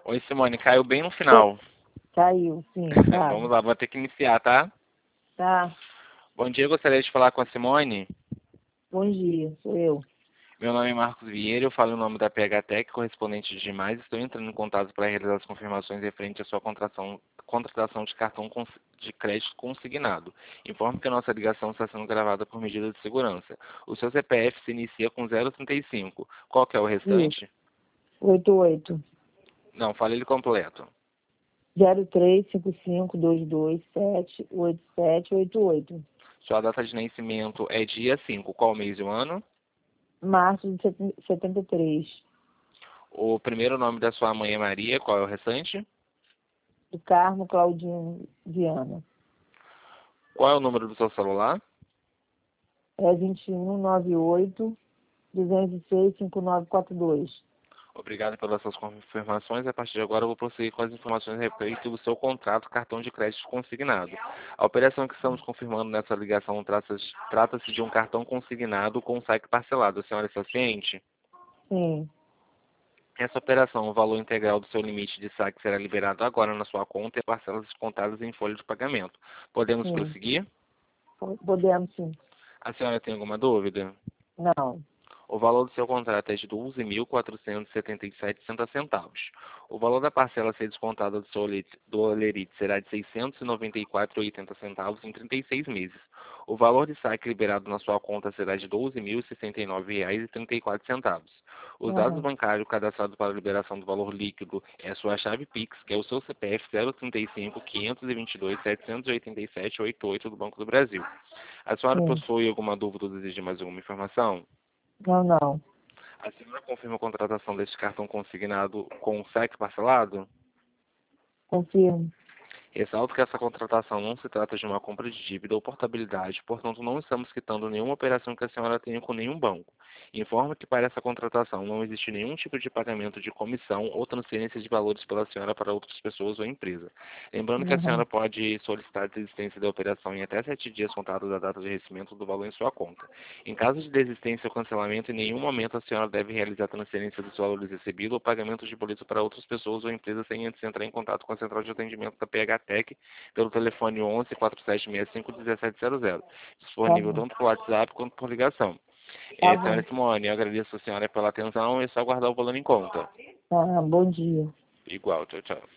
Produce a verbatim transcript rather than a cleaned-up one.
Oi, Simone, caiu bem no Oi, final. caiu, sim, Vamos sabe? lá, vou ter que iniciar, tá? Tá, Bom dia, eu gostaria de falar com a Simone. bom dia, sou eu. Meu nome é Marcos Vieira, eu falo em nome da P H Tech, correspondente de mais. Estou entrando em contato para realizar as confirmações referente à sua contratação, contratação de cartão cons- de crédito consignado. Informo que a nossa ligação está sendo gravada por medida de segurança. O seu C P F se inicia com zero trinta e cinco. Qual que é o Isso, restante? oito oito Não, fale ele completo. zero três cinco cinco dois dois sete oito sete oito oito. Sua data de nascimento é dia cinco. Qual mês e o ano? Março de setenta e três. O primeiro nome da sua mãe é Maria, qual é o restante? Do Carmo Claudinho Viana. Qual é o número do seu celular? É vinte e um noventa e oito duzentos e seis cinco nove quatro dois. Obrigado pelas suas confirmações. A partir de agora eu vou prosseguir com as informações a respeito do seu contrato cartão de crédito consignado. A operação que estamos confirmando nessa ligação trata-se trata-se de um cartão consignado com saque parcelado. A senhora está ciente? Sim, Essa operação, o valor integral do seu limite de saque será liberado agora na sua conta e parcelas descontadas em folha de pagamento. Podemos sim. prosseguir? Po- Podemos sim. A senhora tem alguma dúvida? Não. O valor do seu contrato é de doze mil quatrocentos e setenta e sete centavos. O valor da parcela a ser descontada do seu olete- do olerite será de seiscentos e noventa e quatro vírgula oitenta centavos em trinta e seis meses. O valor de saque liberado na sua conta será de doze mil e sessenta e nove reais e trinta e quatro centavos. Os dados Uhum. bancários cadastrados para a liberação do valor líquido é a sua chave Pix, que é o seu C P F zero trinta e cinco quinhentos e vinte e dois setecentos e oitenta e sete oitenta e oito do Banco do Brasil. A senhora Sim. possui alguma dúvida ou deseja mais alguma informação? Não, não. A senhora confirma a contratação deste cartão consignado com saque parcelado? Confirmo. Ressalto que essa contratação não se trata de uma compra de dívida ou portabilidade, portanto não estamos quitando nenhuma operação que a senhora tenha com nenhum banco. Informo que para essa contratação não existe nenhum tipo de pagamento de comissão ou transferência de valores pela senhora para outras pessoas ou empresa. Lembrando que a senhora Uhum. pode solicitar a desistência da operação em até sete dias contados da data de recebimento do valor em sua conta. Em caso de desistência ou cancelamento, em nenhum momento a senhora deve realizar transferência dos valores recebidos ou pagamento de boleto para outras pessoas ou empresas sem antes entrar em contato com a central de atendimento da P H Tech pelo telefone onze, quatro sete seis cinco, um sete zero zero, Tá disponível bom. tanto por WhatsApp quanto por ligação. Tá É, senhora bom. Simone, eu agradeço a senhora pela atenção e é só guardar o valor em conta. Tá, bom dia. Igual, tchau, tchau.